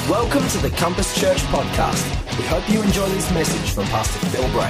Welcome to the Compass Church podcast. We hope you enjoy this message from Pastor Phil Brake.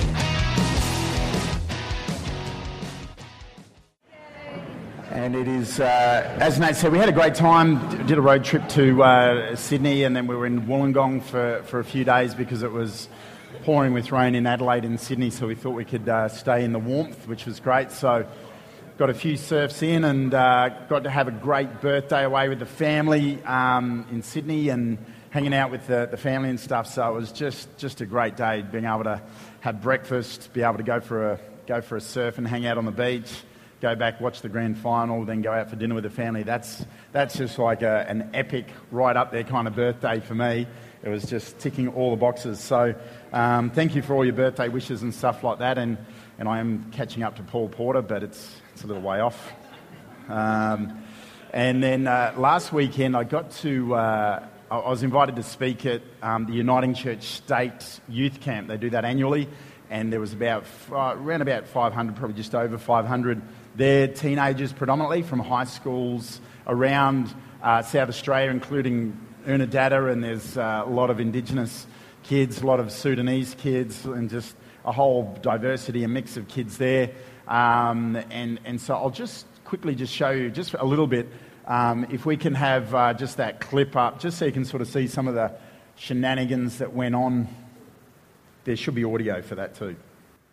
And it is, as Nate said, we had a great time. Did a road trip to Sydney, and then we were in Wollongong for a few days because it was pouring with rain in Adelaide and Sydney, so we thought we could stay in the warmth, which was great. So got a few surfs in and got to have a great birthday away with the family in Sydney and hanging out with the family and stuff. So it was just a great day, being able to have breakfast, be able to go for a surf and hang out on the beach, go back, watch the grand final, then go out for dinner with the family. That's just like an epic, right up there kind of birthday for me. It was just ticking all the boxes. So thank you for all your birthday wishes and stuff like that. And I am catching up to Paul Porter, but it's a little way off. And then last weekend I got to, I was invited to speak at the Uniting Church State Youth Camp. They do that annually, and there was around about 500, probably just over 500. They're teenagers predominantly from high schools around South Australia, including Unadada, and there's a lot of Indigenous kids, a lot of Sudanese kids, and just a whole diversity and mix of kids there. And so I'll just quickly just show you just a little bit, if we can have just that clip up, just so you can sort of see some of the shenanigans that went on. There should be audio for that too.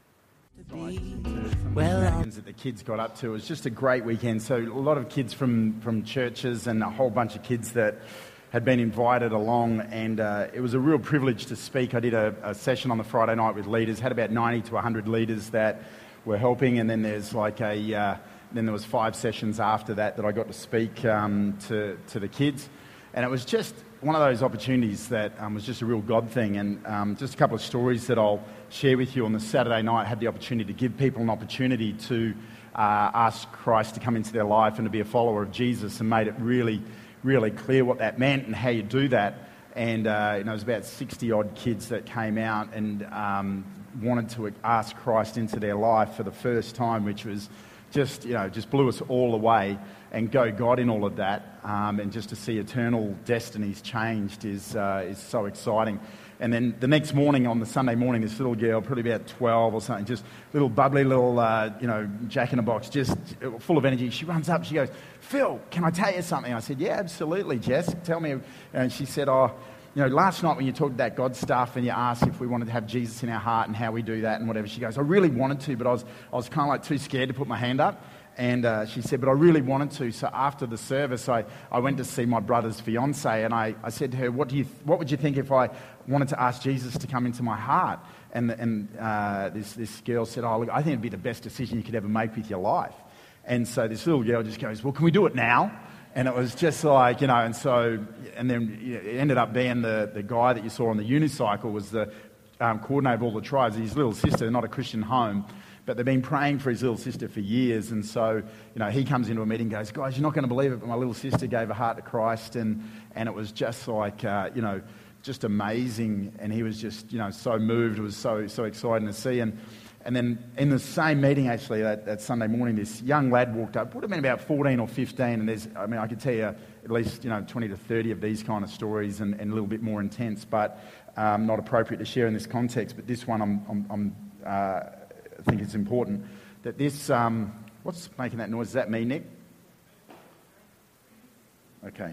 Shenanigans that the kids got up to. It was just a great weekend. So a lot of kids from churches and a whole bunch of kids that had been invited along, and it was a real privilege to speak. I did a session on the Friday night with leaders, had about 90 to 100 leaders that were helping, and then there's then there was 5 sessions after that I got to speak to the kids, and it was just one of those opportunities that was just a real God thing. And just a couple of stories that I'll share with you. On the Saturday night, I had the opportunity to give people an opportunity to ask Christ to come into their life and to be a follower of Jesus, and made it really, really clear what that meant and how you do that. And it was about 60 odd kids that came out and wanted to ask Christ into their life for the first time, which was just blew us all away. And go God in all of that, and just to see eternal destinies changed is so exciting. And then the next morning, on the Sunday morning, this little girl, probably about 12 or something, just little bubbly little jack in a box, just full of energy. She runs up, she goes, "Phil, can I tell you something?" I said, "Yeah, absolutely, Jess. Tell me." And she said, last night when you talked about God stuff and you asked if we wanted to have Jesus in our heart and how we do that and whatever, she goes, "I really wanted to, but I was kind of like too scared to put my hand up." And she said, "But I really wanted to." So after the service, I went to see my brother's fiance, and I said to her, what would you think if I wanted to ask Jesus to come into my heart?" And this girl said, "Oh, look, I think it'd be the best decision you could ever make with your life." And so this little girl just goes, "Well, can we do it now?" And it was just like, and then it ended up being the guy that you saw on the unicycle was the coordinator of all the tribes. His little sister, not a Christian home, but they've been praying for his little sister for years. And so, he comes into a meeting and goes, "Guys, you're not going to believe it, but my little sister gave her heart to Christ." And it was just like, just amazing. And he was just, so moved. It was so exciting to see. And then in the same meeting, actually, that Sunday morning, this young lad walked up, would have been about 14 or 15, and I could tell you at least, 20 to 30 of these kind of stories, and a little bit more intense, but not appropriate to share in this context. But this one, I think it's important that this, what's making that noise? Is that me, Nick? Okay.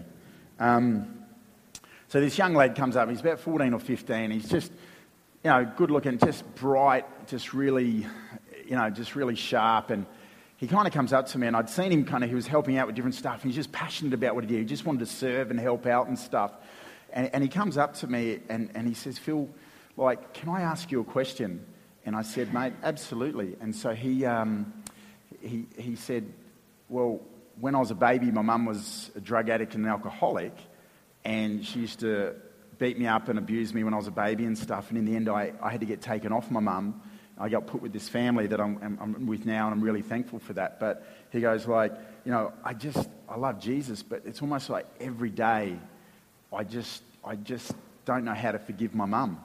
So this young lad comes up, he's about 14 or 15, he's just, good looking, just bright, just really sharp. And he kind of comes up to me, and I'd seen him he was helping out with different stuff. And he's just passionate about what he did. He just wanted to serve and help out and stuff. And he comes up to me and he says, "Phil, can I ask you a question?" And I said, "Mate, absolutely." And so he said, "Well, when I was a baby, my mum was a drug addict and an alcoholic, and she used to beat me up and abuse me when I was a baby and stuff. And in the end, I had to get taken off my mum. I got put with this family that I'm with now, and I'm really thankful for that." But he goes I love Jesus, but it's almost like every day I just don't know how to forgive my mum.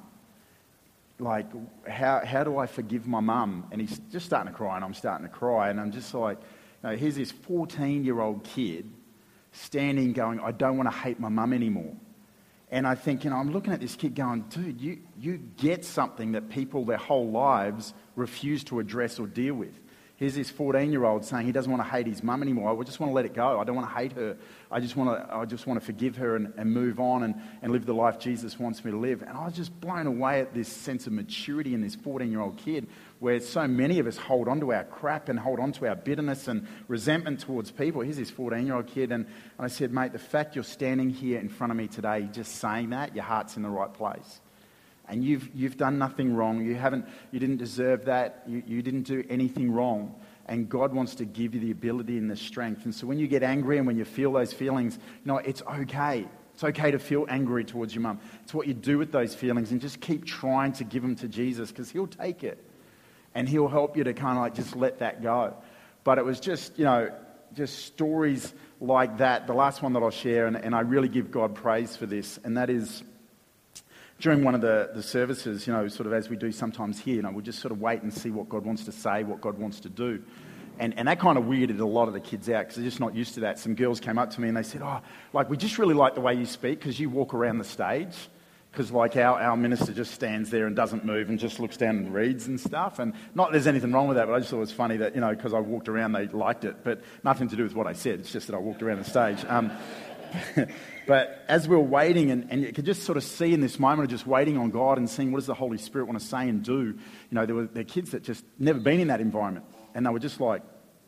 How do I forgive my mum? And he's just starting to cry, and I'm starting to cry, and I'm just like, here's this 14-year-old kid standing going, "I don't want to hate my mum anymore." And I think, I'm looking at this kid going, dude, you get something that people their whole lives refuse to address or deal with. Here's this 14-year-old saying he doesn't want to hate his mum anymore. I just want to let it go. I don't want to hate her. I just want to forgive her and move on and live the life Jesus wants me to live. And I was just blown away at this sense of maturity in this 14-year-old kid, where so many of us hold on to our crap and hold on to our bitterness and resentment towards people. Here's this 14-year-old kid, and I said, mate, the fact you're standing here in front of me today just saying that, your heart's in the right place. And you've done nothing wrong. You didn't deserve that. You didn't do anything wrong. And God wants to give you the ability and the strength. And so when you get angry and when you feel those feelings, it's okay. It's okay to feel angry towards your mum. It's what you do with those feelings, and just keep trying to give them to Jesus, because he'll take it. And he'll help you to kind of just let that go. But it was just stories like that. The last one that I'll share, and I really give God praise for this, and that is, during one of the services, sort of as we do sometimes here, we'll just sort of wait and see what God wants to say, what God wants to do. And that kind of weirded a lot of the kids out, because they're just not used to that. Some girls came up to me and they said, we just really like the way you speak, because you walk around the stage. Because our minister just stands there and doesn't move and just looks down and reads and stuff. And not that there's anything wrong with that, but I just thought it was funny that, because I walked around, they liked it. But nothing to do with what I said. It's just that I walked around the stage. But as we were waiting, and you could just sort of see in this moment of just waiting on God and seeing what does the Holy Spirit want to say and do, there were kids that just never been in that environment. And they were just like,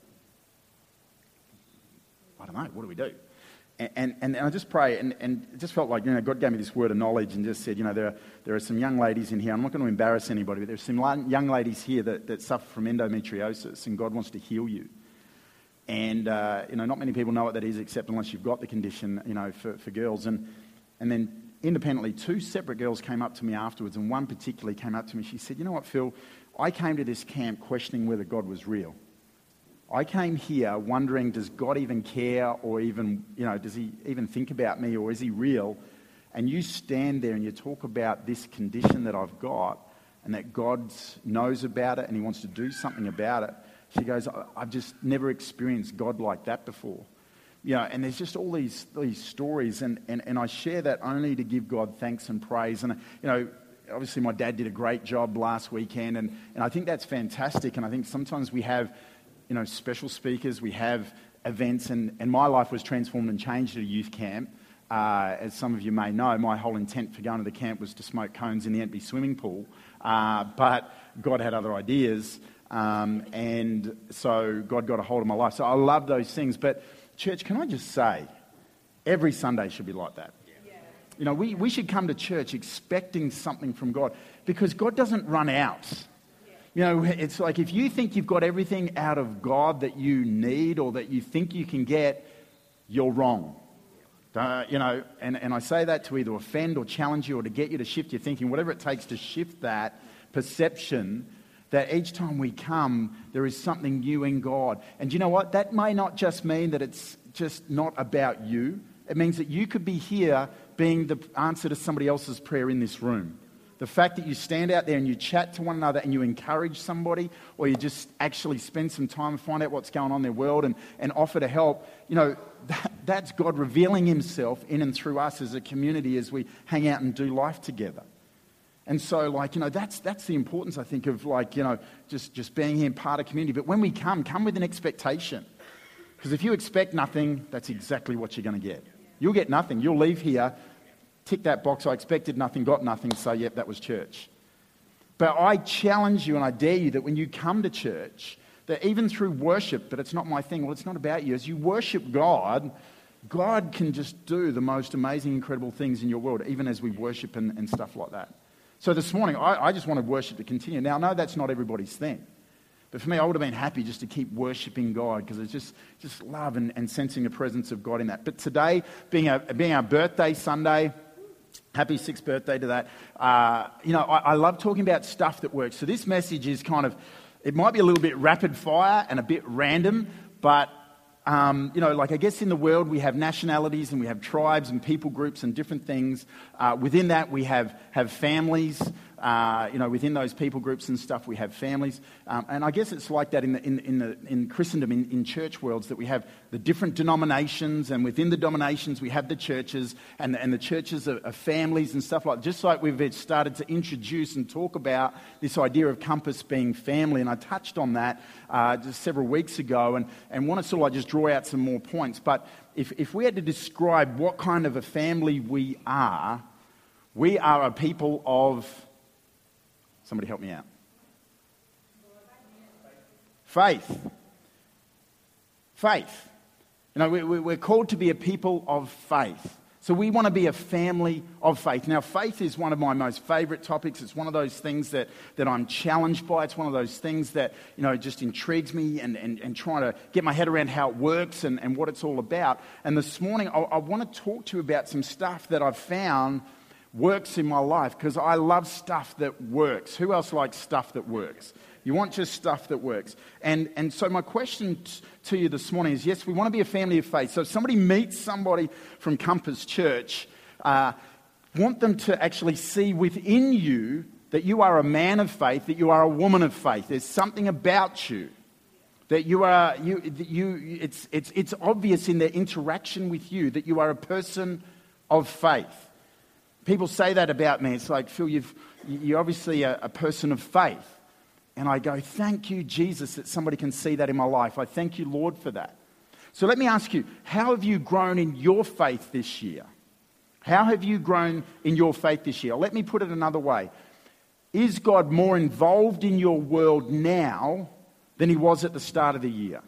I don't know, what do we do? And I just pray, and it just felt like, God gave me this word of knowledge and just said, there are some young ladies in here. I'm not going to embarrass anybody, but there's some young ladies here that suffer from endometriosis, and God wants to heal you. And, not many people know what that is, except unless you've got the condition, for girls. And then independently, 2 separate girls came up to me afterwards, and one particularly came up to me. She said, you know what, Phil, I came to this camp questioning whether God was real. I came here wondering, does God even care, or even, does he even think about me, or is he real? And you stand there and you talk about this condition that I've got, and that God knows about it and he wants to do something about it. She goes, I've just never experienced God like that before. And there's just all these stories, and I share that only to give God thanks and praise. And, obviously my dad did a great job last weekend, and I think that's fantastic. And I think sometimes we have, special speakers, we have events, and my life was transformed and changed at a youth camp. As some of you may know, my whole intent for going to the camp was to smoke cones in the empty swimming pool, but God had other ideas. And so God got a hold of my life. So I love those things. But church, can I just say, every Sunday should be like that. Yeah. We should come to church expecting something from God, because God doesn't run out. It's like, if you think you've got everything out of God that you need or that you think you can get, you're wrong. And I say that to either offend or challenge you, or to get you to shift your thinking, whatever it takes to shift that perception, that each time we come, there is something new in God. And you know what? That may not just mean that it's just not about you. It means that you could be here being the answer to somebody else's prayer in this room. The fact that you stand out there and you chat to one another and you encourage somebody, or you just actually spend some time and find out what's going on in their world and offer to help, that's God revealing himself in and through us as a community as we hang out and do life together. And so, that's the importance, I think, of, just being here and part of community. But when we come with an expectation. Because if you expect nothing, that's exactly what you're going to get. You'll get nothing. You'll leave here, tick that box, I expected nothing, got nothing, so yep, that was church. But I challenge you and I dare you that when you come to church, that even through worship, but it's not my thing, well, it's not about you. As you worship God, God can just do the most amazing, incredible things in your world, even as we worship and stuff like that. So this morning, I just wanted worship to continue. Now, I know that's not everybody's thing. But for me, I would have been happy just to keep worshiping God, because it's just love and sensing the presence of God in that. But today, being our birthday Sunday, happy 6th birthday to that. I love talking about stuff that works. So this message is it might be a little bit rapid fire and a bit random, but I guess in the world we have nationalities and we have tribes and people groups and different things. Within that we have families. within those people groups and stuff, we have families. And I guess it's like that in Christendom, in church worlds, that we have the different denominations, and within the denominations we have the churches, and the churches are families and stuff like that. Just like we've started to introduce and talk about this idea of Compass being family, and I touched on that just several weeks ago, and want to sort of like just draw out some more points. But if we had to describe what kind of a family we are a people of... Somebody help me out. Faith. Faith. We're called to be a people of faith. So we want to be a family of faith. Now, faith is one of my most favourite topics. It's one of those things that I'm challenged by. It's one of those things that, just intrigues me and trying to get my head around how it works and what it's all about. And this morning, I want to talk to you about some stuff that I've found works in my life, because I love stuff that works. Who else likes stuff that works? You want just stuff that works. And so my question to you this morning is, yes, we want to be a family of faith. So if somebody meets somebody from Compass Church, want them to actually see within you that you are a man of faith, that you are a woman of faith. There's something about you that it's obvious in their interaction with you that you are a person of faith. People say that about me. It's like, Phil, you're obviously a person of faith. And I go, thank you, Jesus, that somebody can see that in my life. I thank you, Lord, for that. So let me ask you, how have you grown in your faith this year? How have you grown in your faith this year? Let me put it another way. Is God more involved in your world now than he was at the start of the year?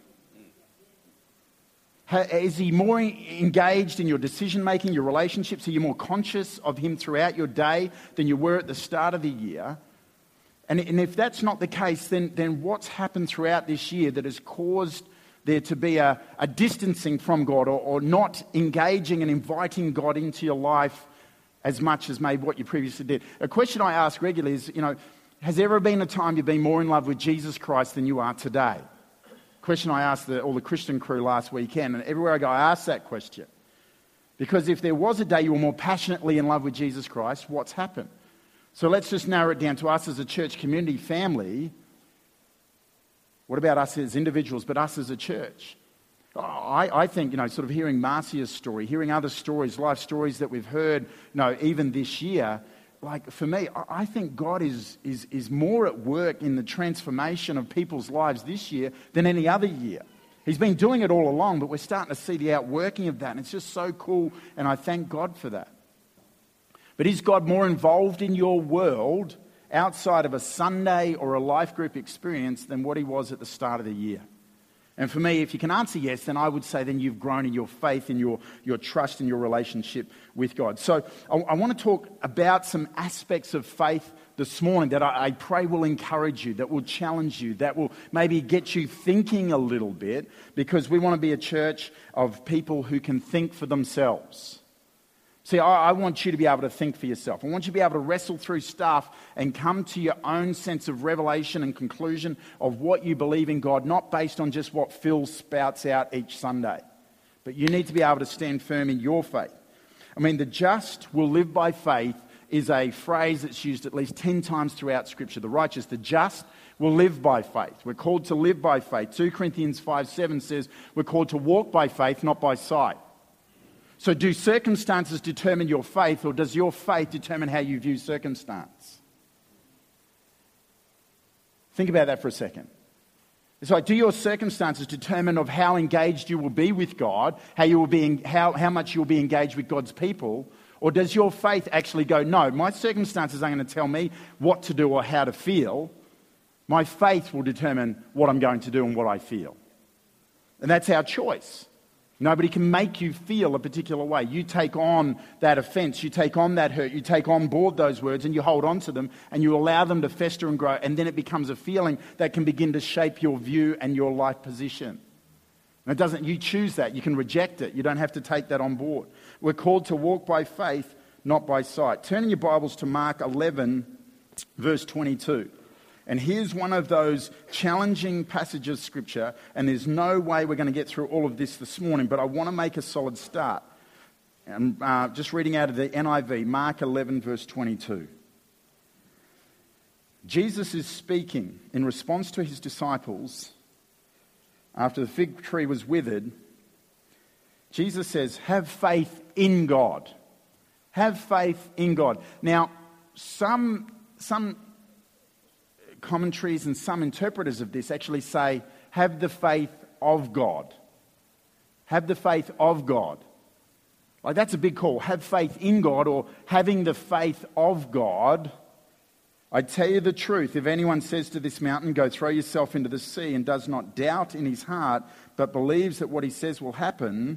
Is he more engaged in your decision-making, your relationships? Are you more conscious of him throughout your day than you were at the start of the year? And if that's not the case, then what's happened throughout this year that has caused there to be a distancing from God, or not engaging and inviting God into your life as much as maybe what you previously did? A question I ask regularly is, has there ever been a time you've been more in love with Jesus Christ than you are today? Question I asked all the Christian crew last weekend, and everywhere I go I ask that question. Because if there was a day you were more passionately in love with Jesus Christ, what's happened? So let's just narrow it down to us as a church community family. What about us as individuals, but us as a church? I think, sort of hearing Marcia's story, hearing other stories, life stories that we've heard, even this year, like for me, I think God is more at work in the transformation of people's lives this year than any other year. He's been doing it all along, but we're starting to see the outworking of that, and it's just so cool, and I thank God for that. But is God more involved in your world outside of a Sunday or a life group experience than what he was at the start of the year? And for me, if you can answer yes, then I would say then you've grown in your faith, in your trust, in your relationship with God. So I want to talk about some aspects of faith this morning that I pray will encourage you, that will challenge you, that will maybe get you thinking a little bit, because we want to be a church of people who can think for themselves. See, I want you to be able to think for yourself. I want you to be able to wrestle through stuff and come to your own sense of revelation and conclusion of what you believe in God, not based on just what Phil spouts out each Sunday. But you need to be able to stand firm in your faith. I mean, the just will live by faith is a phrase that's used at least 10 times throughout Scripture. The righteous, the just, will live by faith. We're called to live by faith. 2 Corinthians 5:7 says we're called to walk by faith, not by sight. So do circumstances determine your faith, or does your faith determine how you view circumstance? Think about that for a second. It's like, do your circumstances determine of how engaged you will be with God, how much you'll be engaged with God's people, or does your faith actually go, no, my circumstances aren't going to tell me what to do or how to feel. My faith will determine what I'm going to do and what I feel. And that's our choice. Nobody can make you feel a particular way. You take on that offense, you take on that hurt, you take on board those words and you hold on to them and you allow them to fester and grow, and then it becomes a feeling that can begin to shape your view and your life position. And you choose that. You can reject it. You don't have to take that on board. We're called to walk by faith, not by sight. Turn in your Bibles to Mark 11, verse 22. And here's one of those challenging passages of Scripture, and there's no way we're going to get through all of this morning, but I want to make a solid start. And just reading out of the NIV, Mark 11, verse 22. Jesus is speaking in response to his disciples after the fig tree was withered. Jesus says, have faith in God. Have faith in God. Now, some commentaries and some interpreters of this actually say, have the faith of God. Have the faith of God. Like, that's a big call. Have faith in God, or having the faith of God. I tell you the truth, if anyone says to this mountain, go throw yourself into the sea, and does not doubt in his heart, but believes that what he says will happen,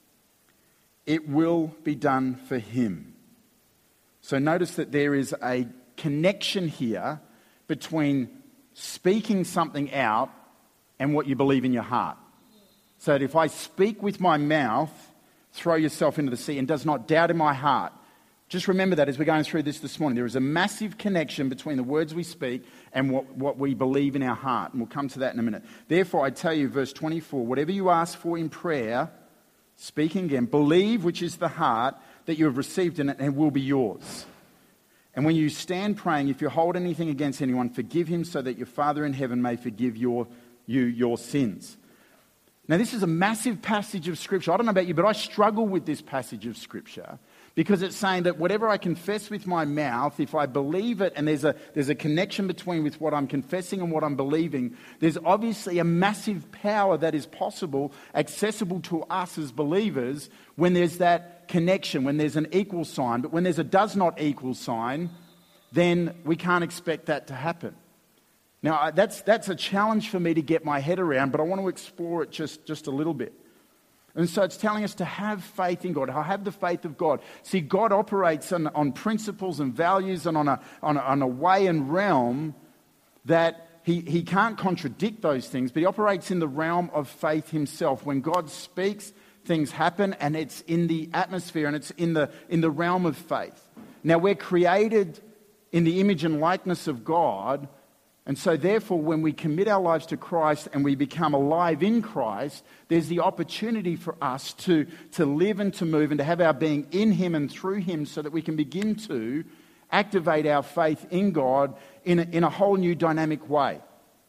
it will be done for him. So notice that there is a connection here between speaking something out and what you believe in your heart. So that if I speak with my mouth, throw yourself into the sea, and does not doubt in my heart, just remember that as we're going through this morning. There is a massive connection between the words we speak and what we believe in our heart. And we'll come to that in a minute. Therefore, I tell you, verse 24, whatever you ask for in prayer, speaking again, believe, which is the heart, that you have received in it, and it will be yours. And when you stand praying, if you hold anything against anyone, forgive him, so that your Father in heaven may forgive you your sins. Now, this is a massive passage of Scripture. I don't know about you, but I struggle with this passage of Scripture because it's saying that whatever I confess with my mouth, if I believe it, and there's a connection between with what I'm confessing and what I'm believing, there's obviously a massive power that is possible, accessible to us as believers when there's that connection, when there's an equal sign. But when there's a does not equal sign, then we can't expect that to happen. Now, that's a challenge for me to get my head around, but I want to explore it just a little bit. And so it's telling us to have faith in God, have the faith of God. See, God operates on principles and values and on a way and realm that he can't contradict those things, but he operates in the realm of faith himself. When God speaks, things happen, and it's in the atmosphere, and it's in the realm of faith. Now, we're created in the image and likeness of God. And so therefore, when we commit our lives to Christ and we become alive in Christ, there's the opportunity for us to live and to move and to have our being in him and through him, so that we can begin to activate our faith in God in a whole new dynamic way.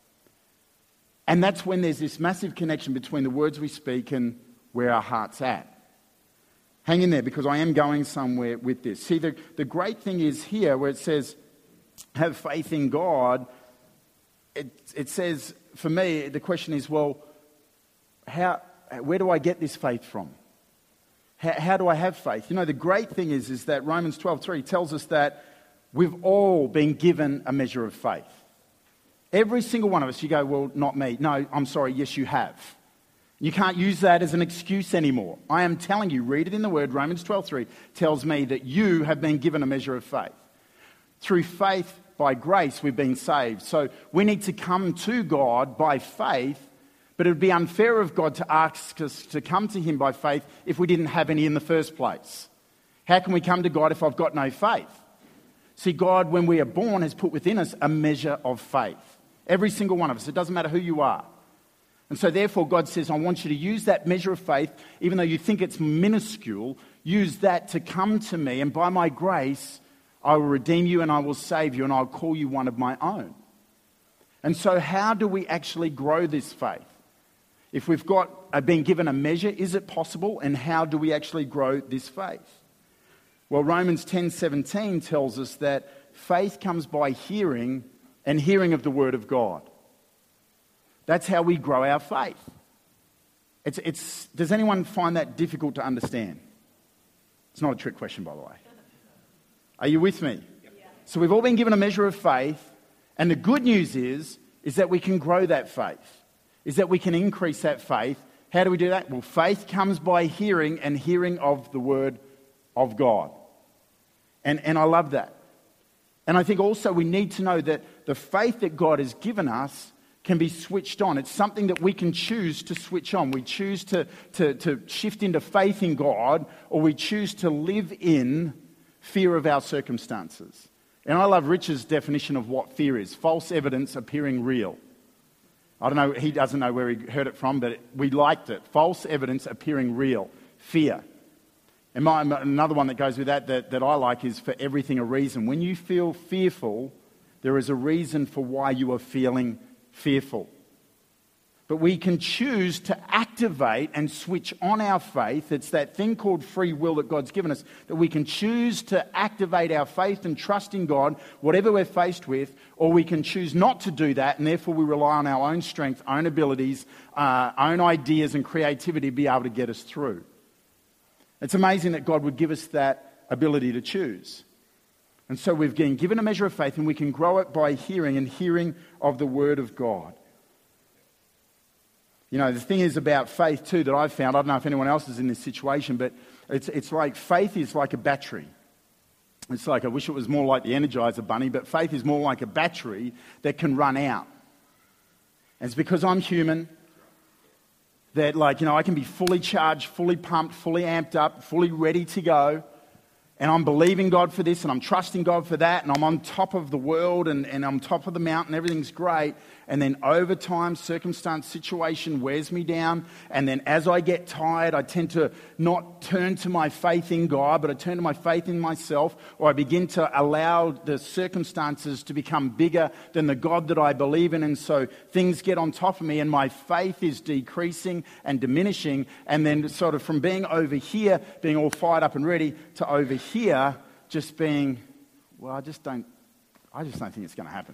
And that's when there's this massive connection between the words we speak and where our heart's at. Hang in there, because I am going somewhere with this. See, the great thing is here where it says, have faith in God. It says, for me, the question is, well, where do I get this faith from? How do I have faith? You know, the great thing is that Romans 12:3 tells us that we've all been given a measure of faith. Every single one of us. You go, well, not me. No, I'm sorry, yes, you have. You can't use that as an excuse anymore. I am telling you, read it in the Word. Romans 12:3 tells me that you have been given a measure of faith. Through faith, by grace, we've been saved. So we need to come to God by faith, but it would be unfair of God to ask us to come to him by faith if we didn't have any in the first place. How can we come to God if I've got no faith? See, God, when we are born, has put within us a measure of faith. Every single one of us. It doesn't matter who you are. And so therefore, God says, I want you to use that measure of faith, even though you think it's minuscule, use that to come to me, and by my grace, I will redeem you and I will save you and I'll call you one of my own. And so how do we actually grow this faith? If we've been given a measure, is it possible? And how do we actually grow this faith? Well, Romans 10:17 tells us that faith comes by hearing, and hearing of the word of God. That's how we grow our faith. Does anyone find that difficult to understand? It's not a trick question, by the way. Are you with me? Yep. So we've all been given a measure of faith, and the good news is that we can grow that faith, is that we can increase that faith. How do we do that? Well, faith comes by hearing, and hearing of the word of God. And I love that. And I think also we need to know that the faith that God has given us can be switched on. It's something that we can choose to switch on. We choose to shift into faith in God, or we choose to live in fear of our circumstances. And I love Richard's definition of what fear is. False evidence appearing real. I don't know, he doesn't know where he heard it from, but we liked it. False evidence appearing real. Fear. And another one that goes with that I like is for everything a reason. When you feel fearful, There is a reason for why you are feeling fearful. But we can choose to activate and switch on our faith. It's that thing called free will that God's given us, that we can choose to activate our faith and trust in God, whatever we're faced with, or we can choose not to do that, and therefore we rely on our own strength, own abilities, own ideas and creativity to be able to get us through. It's amazing that God would give us that ability to choose. And so we've been given a measure of faith, and we can grow it by hearing and hearing of the Word of God. You know, the thing is about faith too that I've found, I don't know if anyone else is in this situation, but it's like faith is like a battery. It's like, I wish it was more like the Energizer Bunny, but faith is more like a battery that can run out. And it's because I'm human that, like, you know, I can be fully charged, fully pumped, fully amped up, fully ready to go. And I'm believing God for this, and I'm trusting God for that, and I'm on top of the world, and I'm top of the mountain, everything's great. And then over time, circumstance, situation wears me down. And then as I get tired, I tend to not turn to my faith in God, but I turn to my faith in myself, or I begin to allow the circumstances to become bigger than the God that I believe in. And so things get on top of me, and my faith is decreasing and diminishing. And then sort of from being over here, being all fired up and ready, to over here, just being, well, I just don't think it's going to happen.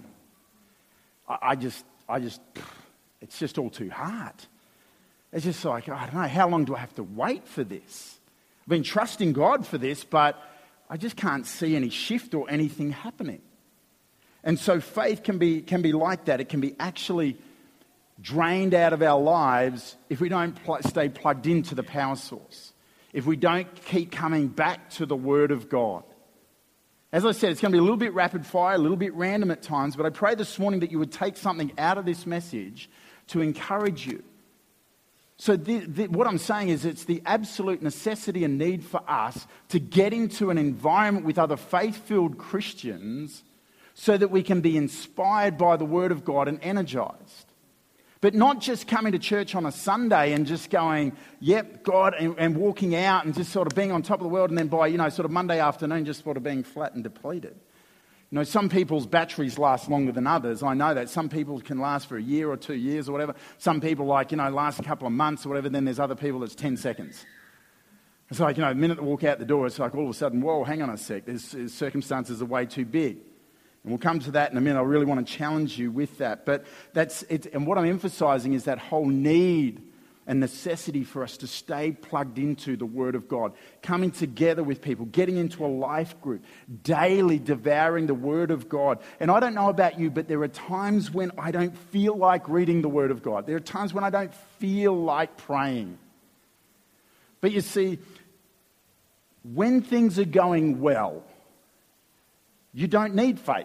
It's just all too hard. It's just like, I don't know, how long do I have to wait for this? I've been trusting God for this, but I just can't see any shift or anything happening. And so faith can be like that. It can be actually drained out of our lives if we don't stay plugged into the power source. If we don't keep coming back to the Word of God. As I said, it's going to be a little bit rapid fire, a little bit random at times, but I pray this morning that you would take something out of this message to encourage you. So what I'm saying is it's the absolute necessity and need for us to get into an environment with other faith-filled Christians so that we can be inspired by the Word of God and energized. But not just coming to church on a Sunday and just going, yep, God, and walking out and just sort of being on top of the world, and then by, sort of Monday afternoon just sort of being flat and depleted. Some people's batteries last longer than others. I know that. Some people can last for a year or 2 years or whatever. Some people last a couple of months or whatever. Then there's other people that's 10 seconds. It's like, the minute they walk out the door, it's like all of a sudden, whoa, hang on a sec. There's circumstances are way too big. And we'll come to that in a minute. I really want to challenge you with that. But that's it. And what I'm emphasizing is that whole need and necessity for us to stay plugged into the Word of God, coming together with people, getting into a life group, daily devouring the Word of God. And I don't know about you, but there are times when I don't feel like reading the Word of God. There are times when I don't feel like praying. But you see, when things are going well, you don't need faith.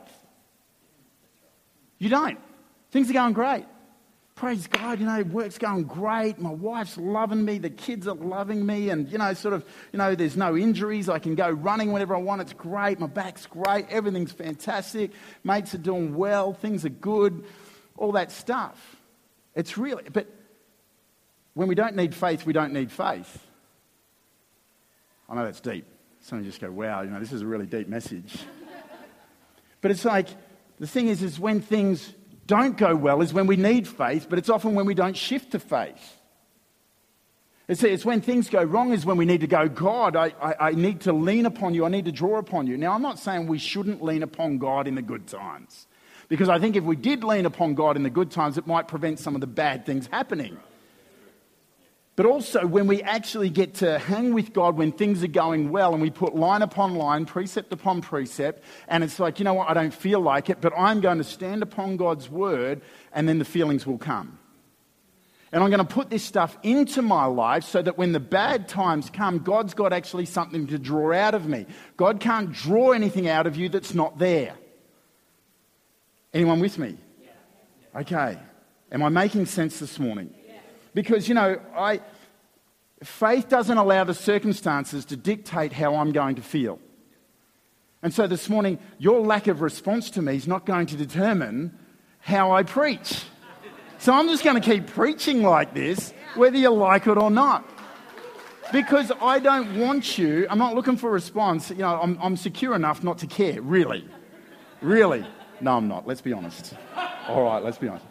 You don't. Things are going great. Praise God, work's going great. My wife's loving me. The kids are loving me. And, there's no injuries. I can go running whenever I want. It's great. My back's great. Everything's fantastic. Mates are doing well. Things are good. All that stuff. It's really, but when we don't need faith, we don't need faith. I know that's deep. Some of you just go, wow, this is a really deep message. But it's like, the thing is when things don't go well is when we need faith, but it's often when we don't shift to faith. It's when things go wrong is when we need to go, God, I need to lean upon you. I need to draw upon you. Now, I'm not saying we shouldn't lean upon God in the good times, because I think if we did lean upon God in the good times, it might prevent some of the bad things happening. But also when we actually get to hang with God when things are going well, and we put line upon line, precept upon precept, and it's like, what, I don't feel like it, but I'm going to stand upon God's Word, and then the feelings will come. And I'm going to put this stuff into my life so that when the bad times come, God's got actually something to draw out of me. God can't draw anything out of you that's not there. Anyone with me? Okay. Am I making sense this morning? Because, faith doesn't allow the circumstances to dictate how I'm going to feel. And so this morning, your lack of response to me is not going to determine how I preach. So I'm just going to keep preaching like this, whether you like it or not. Because I don't want I'm not looking for a response. I'm secure enough not to care, really. Really. No, I'm not. Let's be honest. All right, let's be honest.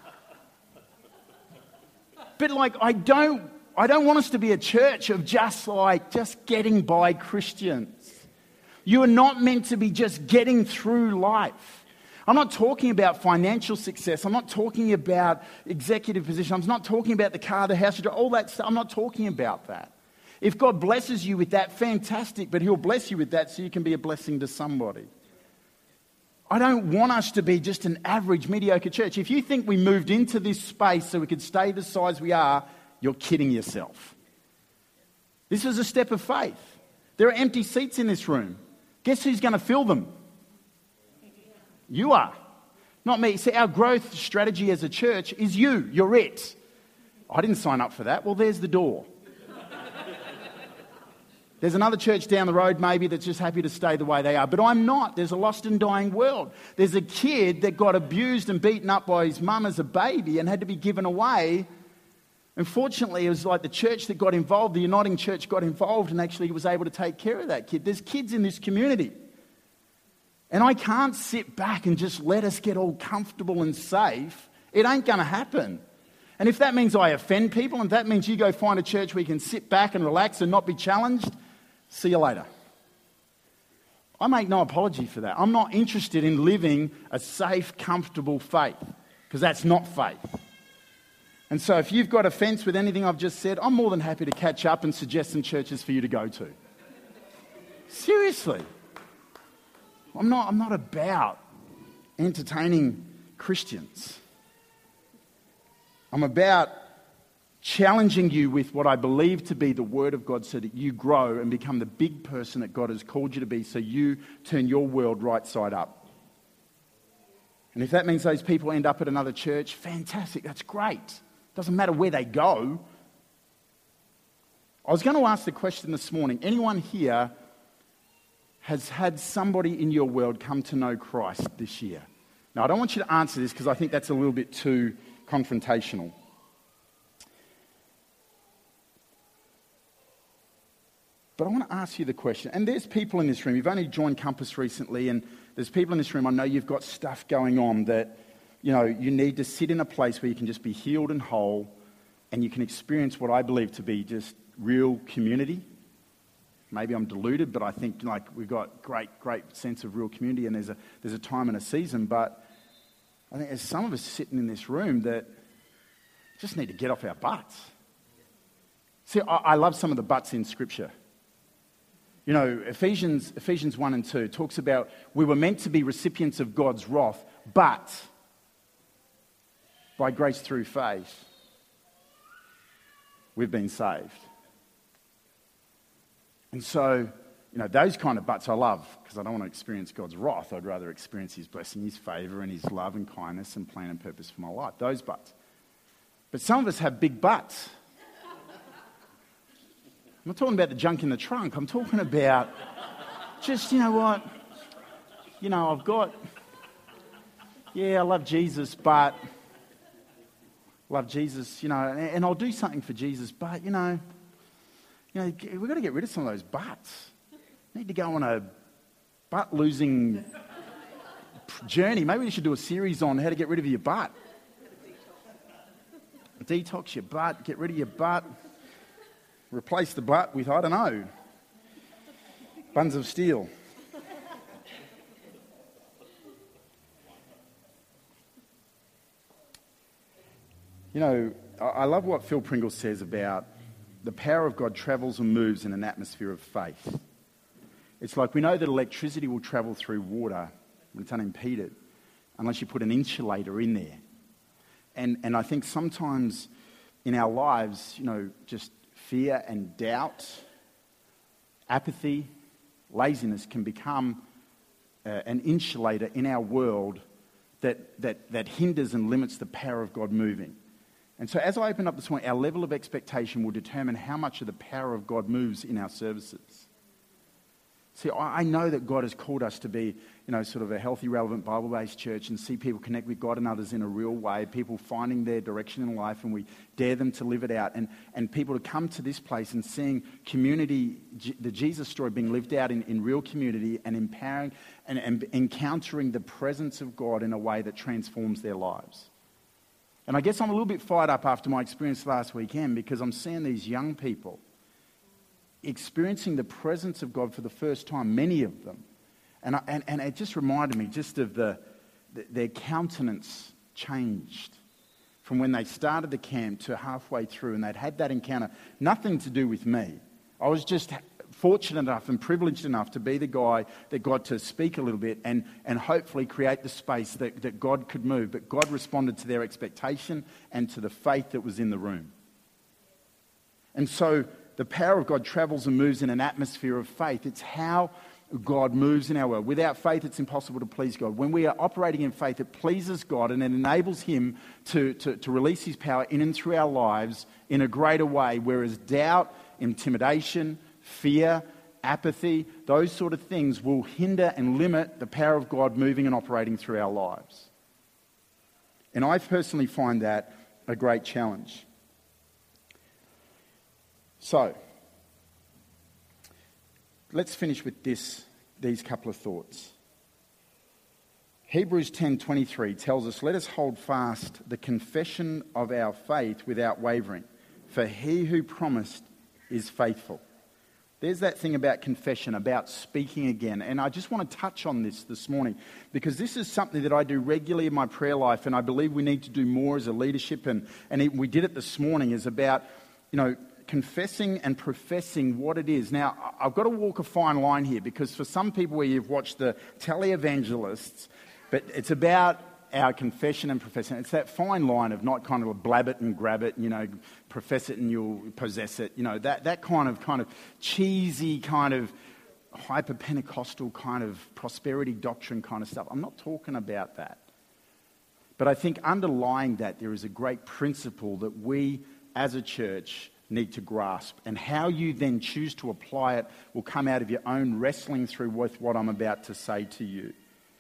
But like, I don't want us to be a church of just getting by Christians. You are not meant to be just getting through life. I'm not talking about financial success. I'm not talking about executive position. I'm not talking about the car, the house, all that stuff. I'm not talking about that. If God blesses you with that, fantastic, but He'll bless you with that so you can be a blessing to somebody. I don't want us to be just an average, mediocre church. If you think we moved into this space so we could stay the size we are, you're kidding yourself. This is a step of faith. There are empty seats in this room. Guess who's going to fill them? You are. Not me. See, our growth strategy as a church is you. You're it. I didn't sign up for that. Well, there's the door. There's another church down the road maybe that's just happy to stay the way they are. But I'm not. There's a lost and dying world. There's a kid that got abused and beaten up by his mum as a baby and had to be given away. Unfortunately, it was like the church that got involved, the Uniting Church got involved and actually was able to take care of that kid. There's kids in this community. And I can't sit back and just let us get all comfortable and safe. It ain't going to happen. And if that means I offend people, and that means you go find a church where you can sit back and relax and not be challenged, see you later. I make no apology for that. I'm not interested in living a safe, comfortable faith, because that's not faith. And so if you've got offence with anything I've just said, I'm more than happy to catch up and suggest some churches for you to go to. Seriously. I'm not about entertaining Christians. I'm about challenging you with what I believe to be the Word of God so that you grow and become the big person that God has called you to be, so you turn your world right side up. And if that means those people end up at another church, fantastic, that's great. Doesn't matter where they go. I was going to ask the question this morning, anyone here has had somebody in your world come to know Christ this year? Now, I don't want you to answer this because I think that's a little bit too confrontational. But I want to ask you the question, and there's people in this room, you've only joined Compass recently, and there's people in this room, I know you've got stuff going on that, you need to sit in a place where you can just be healed and whole, and you can experience what I believe to be just real community. Maybe I'm deluded, but I think we've got great sense of real community, and there's a time and a season, but I think there's some of us sitting in this room that just need to get off our butts. See, I love some of the buts in Scripture. Ephesians 1 and 2 talks about we were meant to be recipients of God's wrath, but by grace through faith, we've been saved. And so, those kind of buts I love, because I don't want to experience God's wrath. I'd rather experience His blessing, His favour, and His love and kindness and plan and purpose for my life. Those buts. But some of us have big buts. I'm not talking about the junk in the trunk. I'm talking about just, I love Jesus, but and I'll do something for Jesus, but, we've got to get rid of some of those buts. Need to go on a butt-losing journey. Maybe we should do a series on how to get rid of your butt. Detox your butt, get rid of your butt. Replace the butt with, I don't know, buns of steel. I love what Phil Pringle says about the power of God travels and moves in an atmosphere of faith. It's like we know that electricity will travel through water when it's unimpeded, unless you put an insulator in there. And I think sometimes in our lives, just fear and doubt, apathy, laziness can become an insulator in our world that hinders and limits the power of God moving. And so as I open up this morning, our level of expectation will determine how much of the power of God moves in our services. See, I know that God has called us to be, sort of a healthy, relevant, Bible-based church and see people connect with God and others in a real way, people finding their direction in life, and we dare them to live it out, and people to come to this place and seeing community, the Jesus story being lived out in real community and empowering and encountering the presence of God in a way that transforms their lives. And I guess I'm a little bit fired up after my experience last weekend because I'm seeing these young people experiencing the presence of God for the first time, many of them. And it just reminded me just of their countenance changed from when they started the camp to halfway through, and they'd had that encounter. Nothing to do with me. I was just fortunate enough and privileged enough to be the guy that got to speak a little bit and hopefully create the space that God could move. But God responded to their expectation and to the faith that was in the room. And so the power of God travels and moves in an atmosphere of faith. It's how God moves in our world. Without faith, it's impossible to please God. When we are operating in faith, it pleases God and it enables Him to release His power in and through our lives in a greater way, whereas doubt, intimidation, fear, apathy, those sort of things will hinder and limit the power of God moving and operating through our lives. And I personally find that a great challenge. So, let's finish with these couple of thoughts. Hebrews 10:23 tells us, "Let us hold fast the confession of our faith without wavering, for He who promised is faithful." There's that thing about confession, about speaking again. And I just want to touch on this morning because this is something that I do regularly in my prayer life, and I believe we need to do more as a leadership. And we did it this morning, is about, confessing and professing what it is. Now, I've got to walk a fine line here because for some people where you've watched the televangelists, but it's about our confession and professing. It's that fine line of not kind of blab it and grab it, profess it and you'll possess it. That kind of cheesy kind of hyper-Pentecostal kind of prosperity doctrine kind of stuff. I'm not talking about that. But I think underlying that there is a great principle that we as a church need to grasp, and how you then choose to apply it will come out of your own wrestling through with what I'm about to say to you.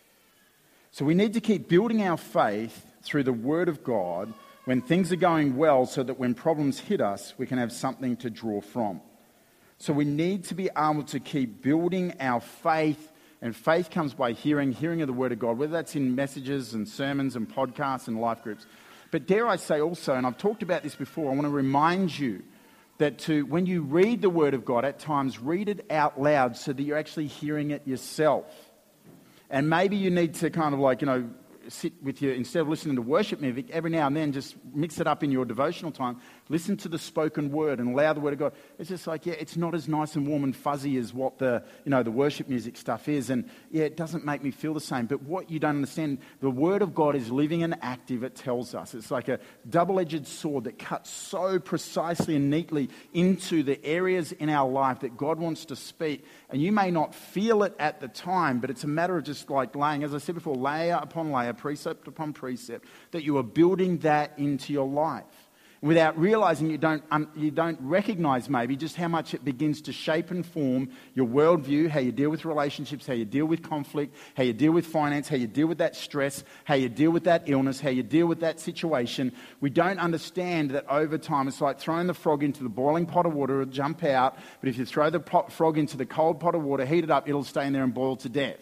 So we need to keep building our faith through the Word of God when things are going well, so that when problems hit us, we can have something to draw from. So we need to be able to keep building our faith, and faith comes by hearing of the Word of God, whether that's in messages and sermons and podcasts and life groups. But dare I say also, and I've talked about this before, I want to remind you that when you read the Word of God, at times read it out loud so that you're actually hearing it yourself. And maybe you need to kind of sit with you, instead of listening to worship music, every now and then just mix it up in your devotional time. Listen to the spoken word and allow the Word of God. It's just it's not as nice and warm and fuzzy as what the worship music stuff is. And it doesn't make me feel the same. But what you don't understand, the Word of God is living and active, it tells us. It's like a double-edged sword that cuts so precisely and neatly into the areas in our life that God wants to speak. And you may not feel it at the time, but it's a matter of just laying, as I said before, layer upon layer, precept upon precept, that you are building that into your life. Without realizing, you don't recognize maybe just how much it begins to shape and form your worldview, how you deal with relationships, how you deal with conflict, how you deal with finance, how you deal with that stress, how you deal with that illness, how you deal with that situation. We don't understand that over time it's like throwing the frog into the boiling pot of water, it'll jump out, but if you throw the frog into the cold pot of water, heat it up, it'll stay in there and boil to death.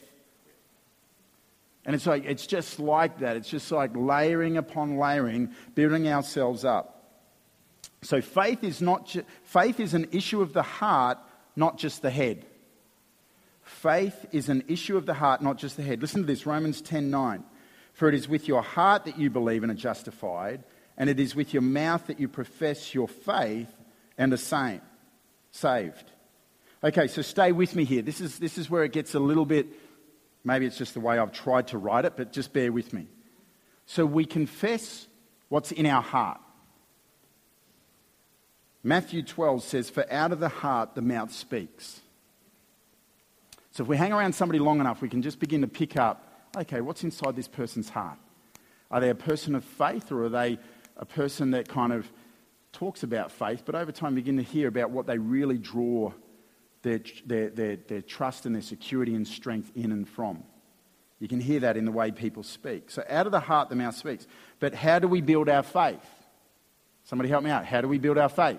And it's just like that. It's just like layering upon layering, building ourselves up. So faith is an issue of the heart, not just the head. Faith is an issue of the heart, not just the head. Listen to this, Romans 10:9. "For it is with your heart that you believe and are justified, and it is with your mouth that you profess your faith and are saved." Okay, so stay with me here. This is where it gets a little bit, maybe it's just the way I've tried to write it, but just bear with me. So we confess what's in our heart. Matthew 12 says, "For out of the heart the mouth speaks." So if we hang around somebody long enough, we can just begin to pick up, okay, what's inside this person's heart? Are they a person of faith, or are they a person that kind of talks about faith, but over time begin to hear about what they really draw their trust and their security and strength in and from. You can hear that in the way people speak. So out of the heart, the mouth speaks. But how do we build our faith? Somebody help me out. How do we build our faith?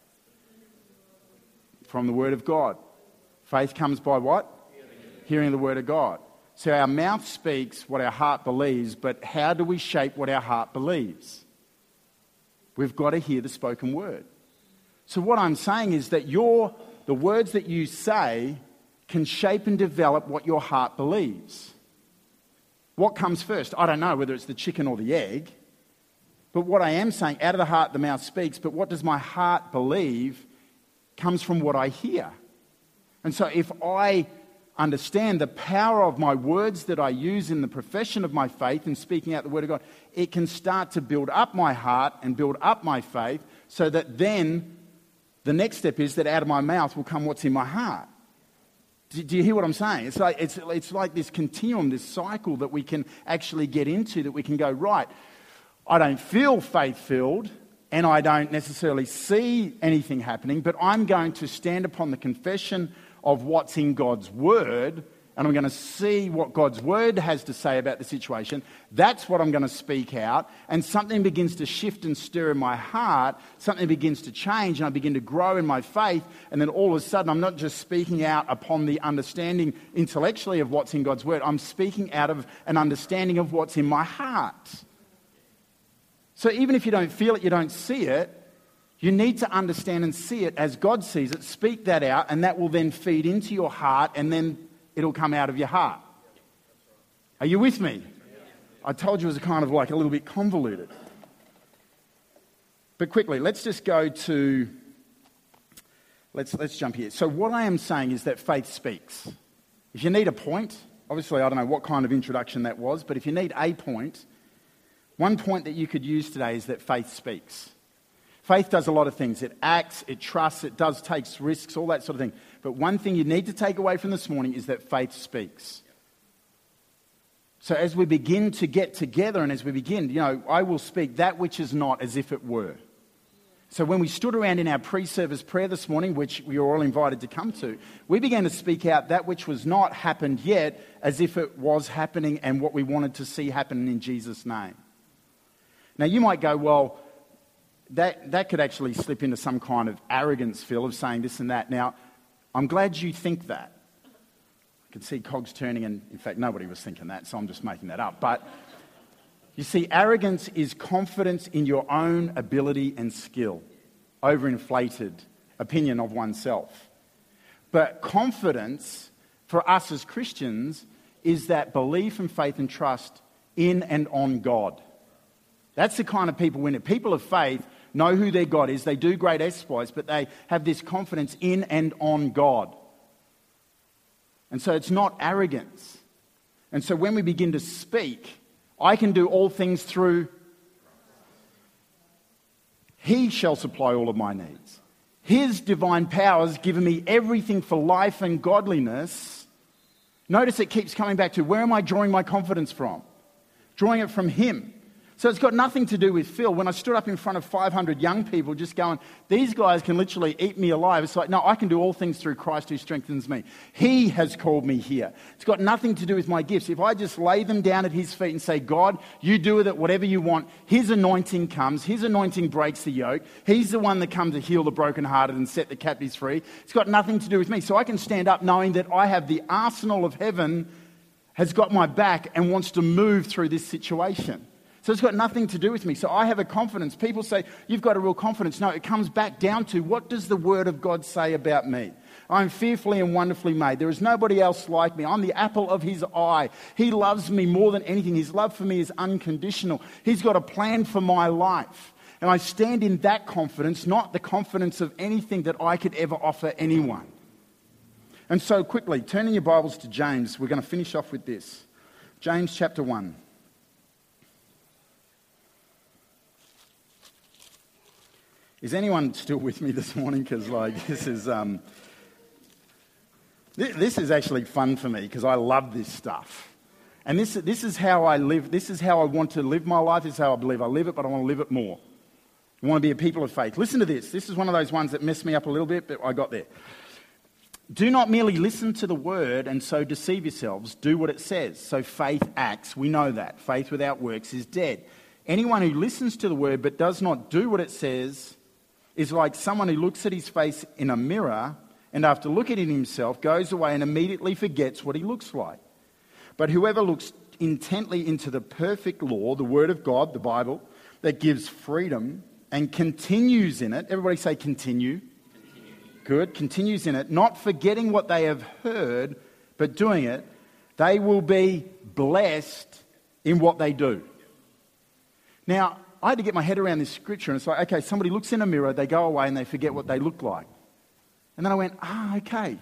From the Word of God. Faith comes by what? Hearing the Word of God. So our mouth speaks what our heart believes, but how do we shape what our heart believes? We've got to hear the spoken word. So what I'm saying is that the words that you say can shape and develop what your heart believes. What comes first? I don't know whether it's the chicken or the egg. But what I am saying, out of the heart the mouth speaks, but what does my heart believe comes from what I hear. And so if I understand the power of my words that I use in the profession of my faith and speaking out the Word of God, it can start to build up my heart and build up my faith so that then the next step is that out of my mouth will come what's in my heart. Do you hear what I'm saying? It's like this continuum, this cycle that we can actually get into, that we can go, right, I don't feel faith-filled and I don't necessarily see anything happening, but I'm going to stand upon the confession of what's in God's Word, and I'm going to see what God's Word has to say about the situation. That's what I'm going to speak out, and something begins to shift and stir in my heart, something begins to change, and I begin to grow in my faith, and then all of a sudden I'm not just speaking out upon the understanding intellectually of what's in God's Word, I'm speaking out of an understanding of what's in my heart. So even if you don't feel it, you don't see it, you need to understand and see it as God sees it, speak that out, and that will then feed into your heart, and then it'll come out of your heart. Are you with me? I told you it was kind of like a little bit convoluted. But quickly, let's just go to, let's jump here. So what I am saying is that faith speaks. If you need a point, obviously I don't know what kind of introduction that was, but if you need a point, one point that you could use today is that faith speaks. Faith does a lot of things. It acts, it trusts, it takes risks, all that sort of thing. But one thing you need to take away from this morning is that faith speaks. So as we begin to get together and as we begin, I will speak that which is not as if it were. So when we stood around in our pre-service prayer this morning, which we were all invited to come to, we began to speak out that which was not happened yet as if it was happening and what we wanted to see happen in Jesus' name. Now you might go, well, that could actually slip into some kind of arrogance, Phil, of saying this and that. Now, I'm glad you think that. I can see cogs turning, and in fact, nobody was thinking that, so I'm just making that up. But you see, arrogance is confidence in your own ability and skill, overinflated opinion of oneself. But confidence, for us as Christians, is that belief and faith and trust in and on God. That's the kind of people win it. People of faith know who their God is. They do great exploits, but they have this confidence in and on God. And so it's not arrogance. And so when we begin to speak, I can do all things through He shall supply all of my needs. His divine powers given me everything for life and godliness. Notice it keeps coming back to, where am I drawing my confidence from? Drawing it from Him. So it's got nothing to do with Phil. When I stood up in front of 500 young people just going, these guys can literally eat me alive. It's like, no, I can do all things through Christ who strengthens me. He has called me here. It's got nothing to do with my gifts. If I just lay them down at His feet and say, God, you do with it whatever you want. His anointing comes. His anointing breaks the yoke. He's the one that comes to heal the brokenhearted and set the captives free. It's got nothing to do with me. So I can stand up knowing that I have the arsenal of heaven has got my back and wants to move through this situation. So it's got nothing to do with me. So I have a confidence. People say, you've got a real confidence. No, it comes back down to, what does the Word of God say about me? I'm fearfully and wonderfully made. There is nobody else like me. I'm the apple of His eye. He loves me more than anything. His love for me is unconditional. He's got a plan for my life. And I stand in that confidence, not the confidence of anything that I could ever offer anyone. And so quickly, turning your Bibles to James, we're going to finish off with this. James chapter 1. Is anyone still with me this morning? Because this is actually fun for me because I love this stuff. And this is how I live. This is how I want to live my life. This is how I believe I live it, but I want to live it more. I want to be a people of faith. Listen to this. This is one of those ones that messed me up a little bit, but I got there. Do not merely listen to the word and so deceive yourselves. Do what it says. So faith acts. We know that. Faith without works is dead. Anyone who listens to the word but does not do what it says is like someone who looks at his face in a mirror and after looking at himself goes away and immediately forgets what he looks like. But whoever looks intently into the perfect law, the word of God, the Bible, that gives freedom and continues in it. Everybody say continue. Good. Continues in it, not forgetting what they have heard, but doing it. They will be blessed in what they do. Now, I had to get my head around this scripture, and it's like, okay, somebody looks in a mirror, they go away and they forget what they look like. And then I went, okay.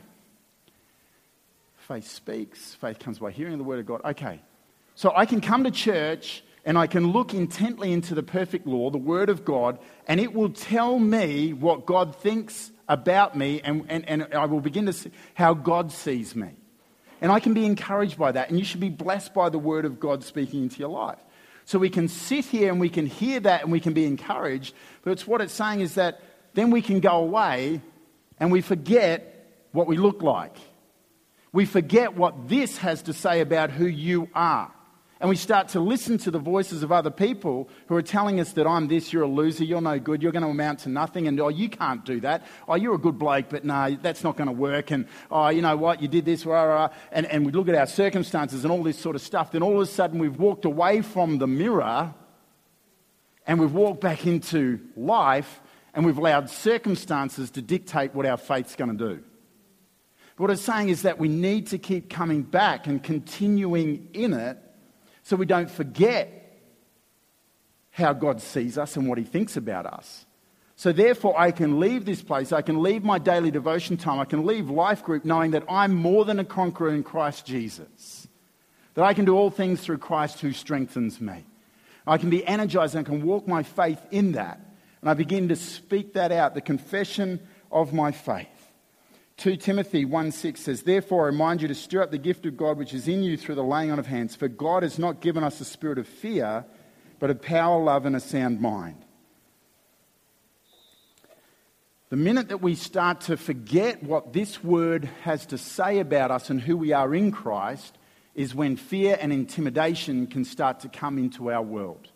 Faith speaks. Faith comes by hearing the word of God. Okay. So I can come to church and I can look intently into the perfect law, the word of God, and it will tell me what God thinks about me, and I will begin to see how God sees me. And I can be encouraged by that, and you should be blessed by the word of God speaking into your life. So we can sit here and we can hear that and we can be encouraged, but it's what it's saying is that then we can go away and we forget what we look like. We forget what this has to say about who you are. And we start to listen to the voices of other people who are telling us that I'm this, you're a loser, you're no good, you're going to amount to nothing, and oh, you can't do that. Oh, you're a good bloke, but no, that's not going to work. And oh, you know what, you did this, and we look at our circumstances and all this sort of stuff. Then all of a sudden we've walked away from the mirror and we've walked back into life and we've allowed circumstances to dictate what our faith's going to do. But what it's saying is that we need to keep coming back and continuing in it, so we don't forget how God sees us and what he thinks about us. So therefore, I can leave this place, I can leave my daily devotion time, I can leave life group knowing that I'm more than a conqueror in Christ Jesus. That I can do all things through Christ who strengthens me. I can be energized and I can walk my faith in that. And I begin to speak that out, the confession of my faith. 2 Timothy 1:6 says, therefore I remind you to stir up the gift of God which is in you through the laying on of hands. For God has not given us a spirit of fear, but of power, love, and a sound mind. The minute that we start to forget what this word has to say about us and who we are in Christ is when fear and intimidation can start to come into our world.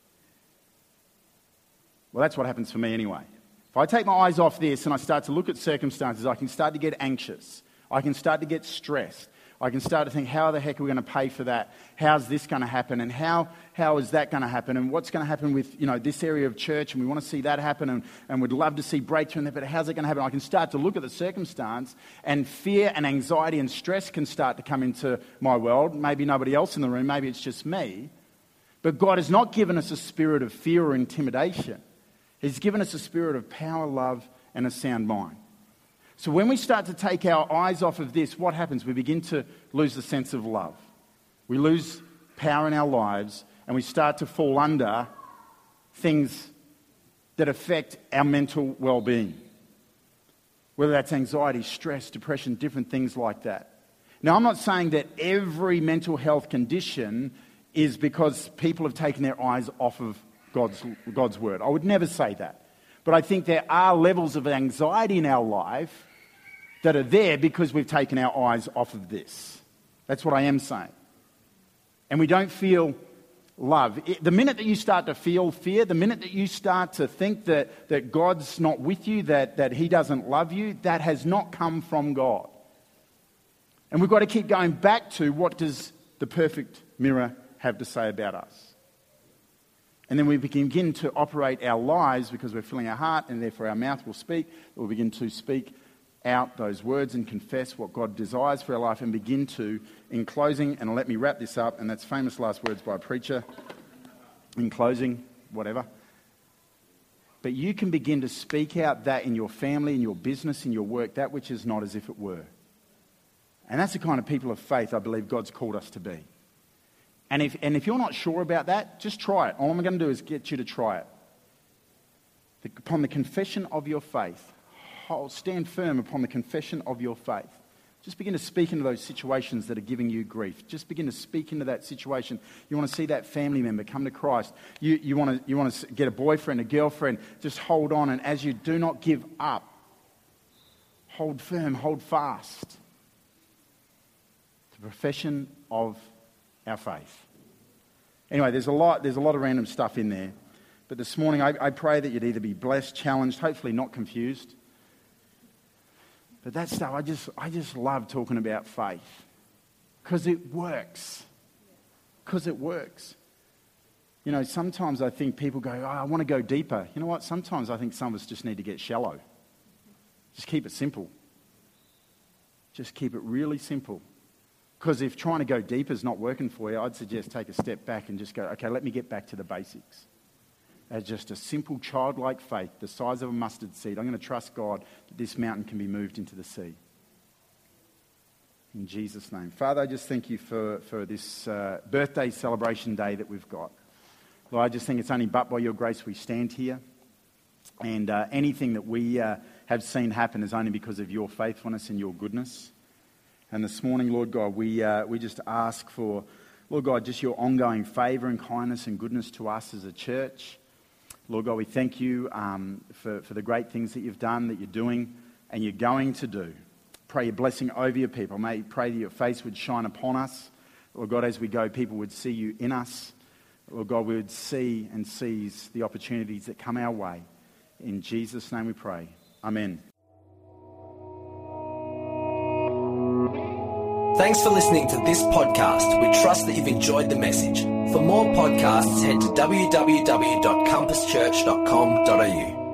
Well, that's what happens for me anyway. If I take my eyes off this and I start to look at circumstances, I can start to get anxious. I can start to get stressed. I can start to think, how the heck are we going to pay for that? How's this going to happen? And how is that going to happen? And what's going to happen with, this area of church? And we want to see that happen and we'd love to see breakthrough in there, but how's it going to happen? I can start to look at the circumstance and fear and anxiety and stress can start to come into my world. Maybe nobody else in the room. Maybe it's just me. But God has not given us a spirit of fear or intimidation. He's given us a spirit of power, love, and a sound mind. So when we start to take our eyes off of this, what happens? We begin to lose the sense of love. We lose power in our lives, and we start to fall under things that affect our mental well-being. Whether that's anxiety, stress, depression, different things like that. Now, I'm not saying that every mental health condition is because people have taken their eyes off of God's word. I would never say that. But I think there are levels of anxiety in our life that are there because we've taken our eyes off of this. That's what I am saying. And we don't feel love. The minute that you start to feel fear, the minute that you start to think that God's not with you, that he doesn't love you, that has not come from God. And we've got to keep going back to what does the perfect mirror have to say about us. And then we begin to operate our lives because we're filling our heart and therefore our mouth will speak. We'll begin to speak out those words and confess what God desires for our life and begin to, in closing, and let me wrap this up, and that's famous last words by a preacher, in closing, whatever. But you can begin to speak out that in your family, in your business, in your work, that which is not as if it were. And that's the kind of people of faith I believe God's called us to be. And if you're not sure about that, just try it. All I'm going to do is get you to try it. Upon the confession of your faith, stand firm upon the confession of your faith. Just begin to speak into those situations that are giving you grief. Just begin to speak into that situation. You want to see that family member come to Christ. You want to get a boyfriend, a girlfriend. Just hold on, and as you do not give up, hold firm, hold fast. The profession of our faith. Anyway, there's a lot of random stuff in there. But this morning, I pray that you'd either be blessed, challenged, hopefully not confused. But that stuff, I just love talking about faith. Because it works. Because it works. You know, sometimes I think people go, I want to go deeper. You know what? Sometimes I think some of us just need to get shallow. Just keep it simple. Just keep it really simple. Because if trying to go deeper is not working for you, I'd suggest take a step back and just go, okay, let me get back to the basics. As just a simple childlike faith, the size of a mustard seed. I'm going to trust God that this mountain can be moved into the sea. In Jesus' name. Father, I just thank you for this birthday celebration day that we've got. Lord, I just think it's only but by your grace we stand here. And anything that we have seen happen is only because of your faithfulness and your goodness. And this morning, Lord God, we just ask for, Lord God, just your ongoing favour and kindness and goodness to us as a church. Lord God, we thank you for the great things that you've done, that you're doing, and you're going to do. Pray your blessing over your people. May pray that your face would shine upon us. Lord God, as we go, people would see you in us. Lord God, we would see and seize the opportunities that come our way. In Jesus' name we pray. Amen. Thanks for listening to this podcast. We trust that you've enjoyed the message. For more podcasts, head to www.compasschurch.com.au.